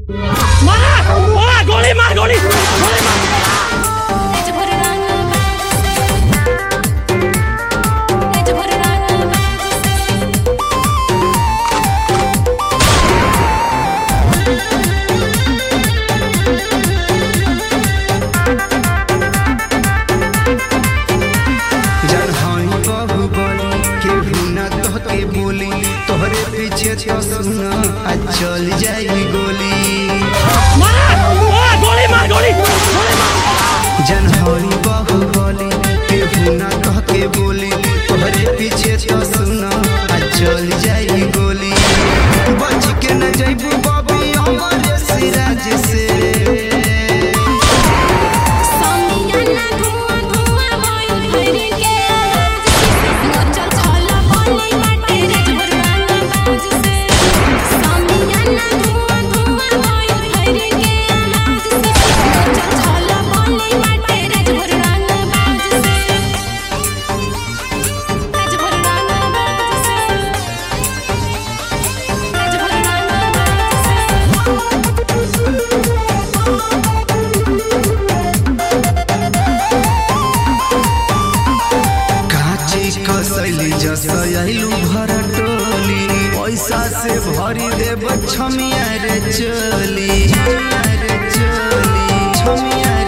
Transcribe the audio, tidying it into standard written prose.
मार गोली मार गोली गोली मार तोहरे पीछे तो सुना चल जाई गोली गोली मार गोली जनहरी बाहुबली के भुना कह के बोली तोहरे पीछे तो सुना चल जाई गोली बच के न जाइबू बाबी हमारे सिराज से कसैली जसैलू भर टोली पैसा से भरी देव छमिया रे चली छमिया